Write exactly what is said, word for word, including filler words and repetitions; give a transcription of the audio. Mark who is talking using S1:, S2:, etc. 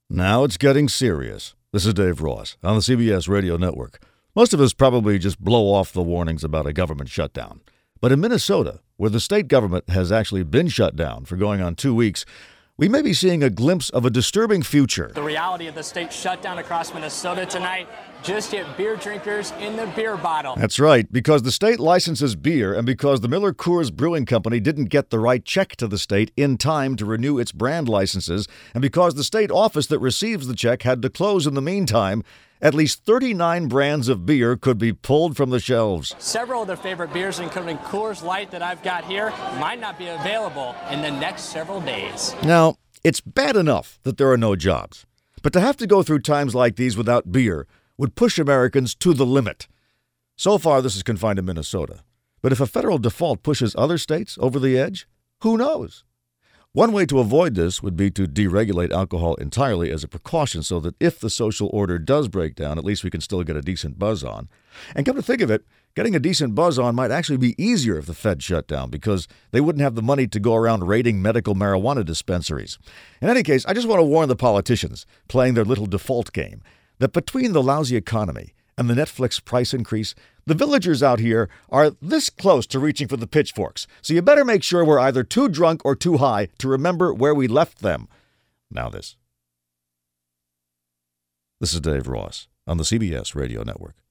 S1: Now it's getting serious. This is Dave Ross on the C B S Radio Network. Most of us probably just blow off the warnings about a government shutdown. But in Minnesota, where the state government has actually been shut down for going on two weeks, we may be seeing a glimpse of a disturbing future.
S2: The reality of the state shutdown across Minnesota tonight, just get beer drinkers in the beer bottle.
S1: That's right, because the state licenses beer and because the Miller Coors Brewing Company didn't get the right check to the state in time to renew its brand licenses, and because the state office that receives the check had to close in the meantime, at least thirty-nine brands of beer could be pulled from the shelves.
S2: Several of their favorite beers, including Coors Light that I've got here, might not be available in the next several days.
S1: Now, it's bad enough that there are no jobs, but to have to go through times like these without beer would push Americans to the limit. So far, this is confined to Minnesota. But if a federal default pushes other states over the edge, who knows? One way to avoid this would be to deregulate alcohol entirely as a precaution so that if the social order does break down, at least we can still get a decent buzz on. And come to think of it, getting a decent buzz on might actually be easier if the Fed shut down because they wouldn't have the money to go around raiding medical marijuana dispensaries. In any case, I just want to warn the politicians playing their little default game that between the lousy economy and the Netflix price increase, the villagers out here are this close to reaching for the pitchforks. So you better make sure we're either too drunk or too high to remember where we left them. Now this. This is Dave Ross on the C B S Radio Network.